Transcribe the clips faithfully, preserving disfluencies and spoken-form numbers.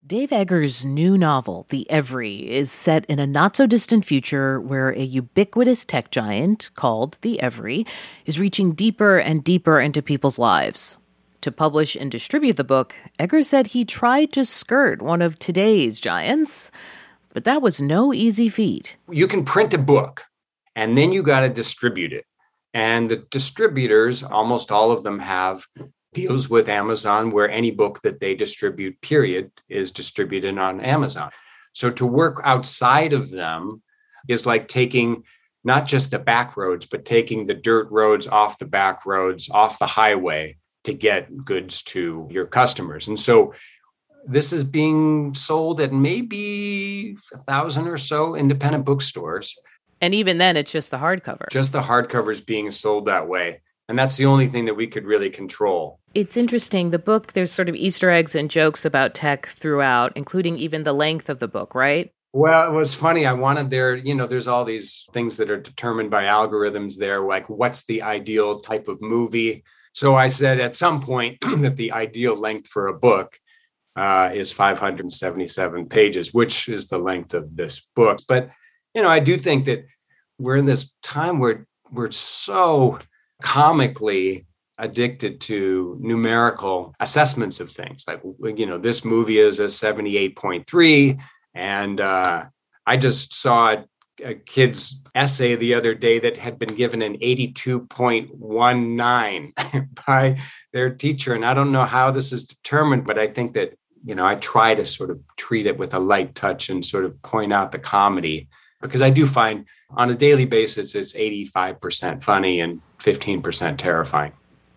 Dave Eggers' new novel, The Every, is set in a not-so-distant future where a ubiquitous tech giant called The Every is reaching deeper and deeper into people's lives. To publish and distribute the book, Eggers said he tried to skirt one of today's giants, but that was no easy feat. You can print a book, and then you got to distribute it. And the distributors, almost all of them have deals with Amazon, where any book that they distribute, period, is distributed on Amazon. So to work outside of them is like taking not just the back roads, but taking the dirt roads off the back roads, off the highway to get goods to your customers. And so this is being sold at maybe a thousand or so independent bookstores. And even then, it's just the hardcover. Just the hardcover is being sold that way. And that's the only thing that we could really control. It's interesting. The book, there's sort of Easter eggs and jokes about tech throughout, including even the length of the book, right? Well, it was funny. I wanted there, you know, there's all these things that are determined by algorithms there, like what's the ideal type of movie. So I said at some point that the ideal length for a book uh, is five hundred seventy-seven pages, which is the length of this book. But, you know, I do think that we're in this time where we're so comically addicted to numerical assessments of things. Like, you know, this movie is a seventy-eight point three. And uh, I just saw a, a kid's essay the other day that had been given an eighty-two point one nine by their teacher. And I don't know how this is determined, but I think that, you know, I try to sort of treat it with a light touch and sort of point out the comedy. Because I do find on a daily basis, it's eighty-five percent funny and fifteen percent terrifying.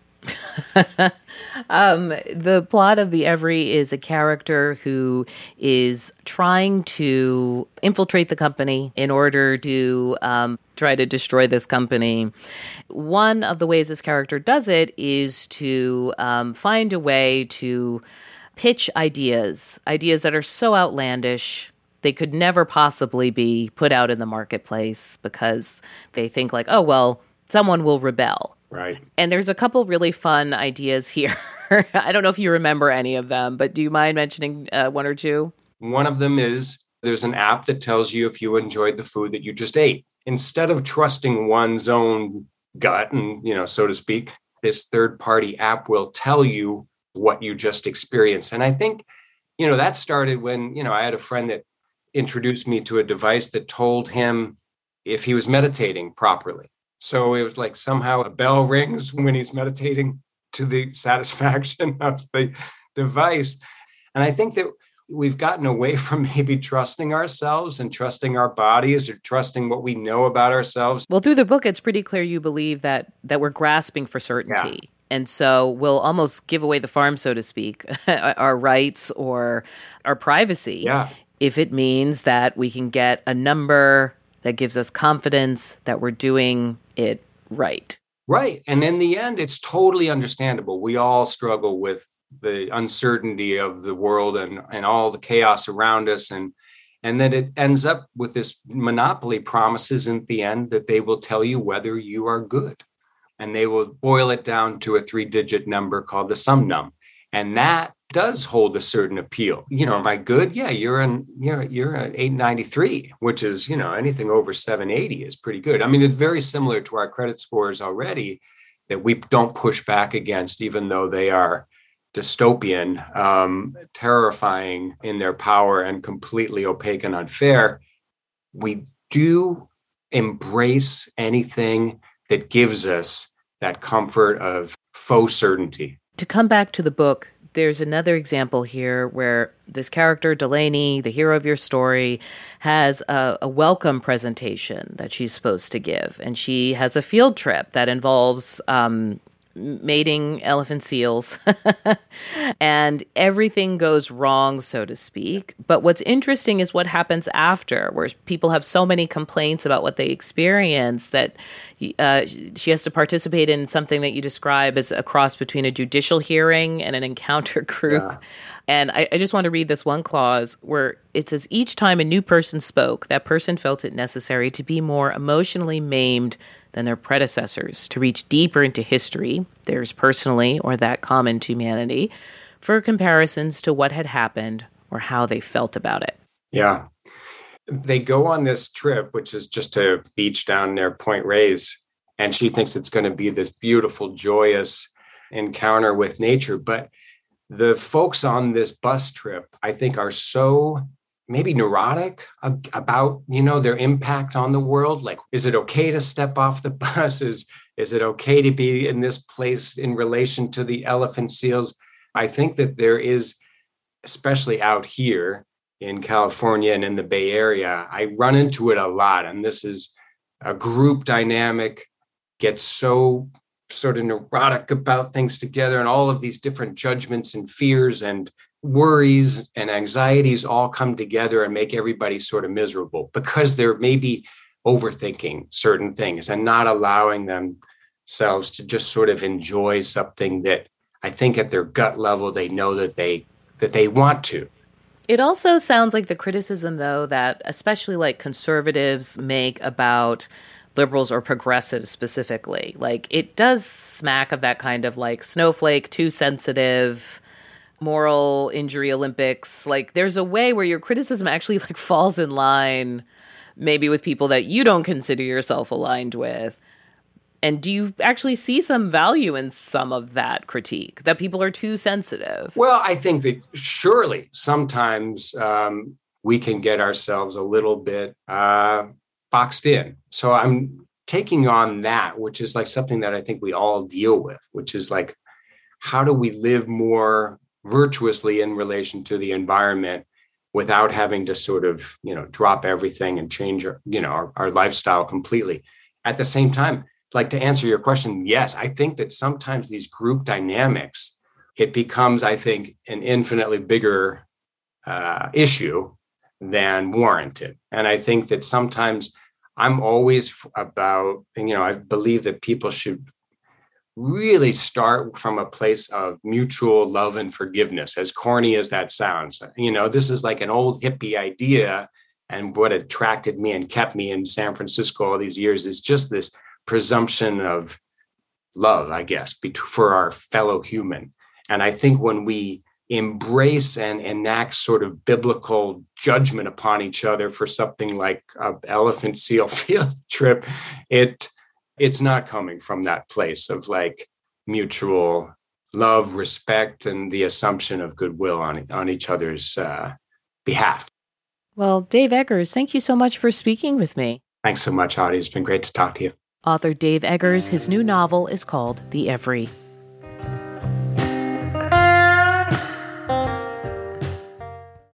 um, the plot of The Every is a character who is trying to infiltrate the company in order to um, try to destroy this company. One of the ways this character does it is to um, find a way to pitch ideas, ideas that are so outlandish they could never possibly be put out in the marketplace because they think like, oh, well, someone will rebel. Right. And there's a couple really fun ideas here. I don't know if you remember any of them, but do you mind mentioning uh, one or two? One of them is there's an app that tells you if you enjoyed the food that you just ate. Instead of trusting one's own gut and, you know, so to speak, this third-party app will tell you what you just experienced. And I think, you know, that started when, you know, I had a friend that introduced me to a device that told him if he was meditating properly. So it was like somehow a bell rings when he's meditating to the satisfaction of the device. And I think that we've gotten away from maybe trusting ourselves and trusting our bodies or trusting what we know about ourselves. Well, through the book, it's pretty clear you believe that that we're grasping for certainty. Yeah. And so we'll almost give away the farm, so to speak, our rights or our privacy. Yeah. If it means that we can get a number that gives us confidence that we're doing it right. Right. And in the end, it's totally understandable. We all struggle with the uncertainty of the world and, and all the chaos around us. And, and that it ends up with this monopoly promises at the end that they will tell you whether you are good. And they will boil it down to a three-digit number called the sum num. And that does hold a certain appeal. You know, am I good? Yeah, you're an you're you're an eight ninety-three, which is, you know, anything over seven eighty is pretty good. I mean, it's very similar to our credit scores already that we don't push back against, even though they are dystopian, um, terrifying in their power and completely opaque and unfair. We do embrace anything that gives us that comfort of faux certainty. To come back to the book, there's another example here where this character, Delaney, the hero of your story, has a, a welcome presentation that she's supposed to give. And she has a field trip that involves um, mating elephant seals. And everything goes wrong, so to speak. But what's interesting is what happens after, where people have so many complaints about what they experience that uh, she has to participate in something that you describe as a cross between a judicial hearing and an encounter group. Yeah. And I, I just want to read this one clause where it says, each time a new person spoke, that person felt it necessary to be more emotionally maimed than their predecessors, to reach deeper into history, theirs personally or that common to humanity, for comparisons to what had happened or how they felt about it. Yeah. They go on this trip, which is just a beach down near Point Reyes, and she thinks it's going to be this beautiful, joyous encounter with nature. But the folks on this bus trip, I think, are so maybe neurotic about, you know, their impact on the world. Like, is it okay to step off the bus? Is, is it okay to be in this place in relation to the elephant seals? I think that there is, especially out here in California and in the Bay Area, I run into it a lot. And this is a group dynamic, gets so sort of neurotic about things together, and all of these different judgments and fears and worries and anxieties all come together and make everybody sort of miserable because they're maybe overthinking certain things and not allowing themselves to just sort of enjoy something that I think at their gut level, they know that they that they want to. It also sounds like the criticism, though, that especially like conservatives make about liberals or progressives specifically, like it does smack of that kind of like snowflake, too sensitive, moral injury Olympics. Like there's a way where your criticism actually like falls in line maybe with people that you don't consider yourself aligned with. And do you actually see some value in some of that critique, that people are too sensitive? Well, I think that surely sometimes um, we can get ourselves a little bit uh, boxed in. So I'm taking on that, which is like something that I think we all deal with, which is like, how do we live more virtuously in relation to the environment without having to sort of, you know, drop everything and change our, you know, our, our lifestyle completely. At the same time, like to answer your question, yes, I think that sometimes these group dynamics, it becomes, I think, an infinitely bigger uh, issue than warranted. And I think that sometimes I'm always about, you know, I believe that people should really start from a place of mutual love and forgiveness, as corny as that sounds. You know, this is like an old hippie idea. And what attracted me and kept me in San Francisco all these years is just this presumption of love, I guess, for our fellow human. And I think when we embrace and enact sort of biblical judgment upon each other for something like an elephant seal field trip, it it's not coming from that place of like mutual love, respect, and the assumption of goodwill on, on each other's uh, behalf. Well, Dave Eggers, thank you so much for speaking with me. Thanks so much, Audie. It's been great to talk to you. Author Dave Eggers, his new novel is called The Every.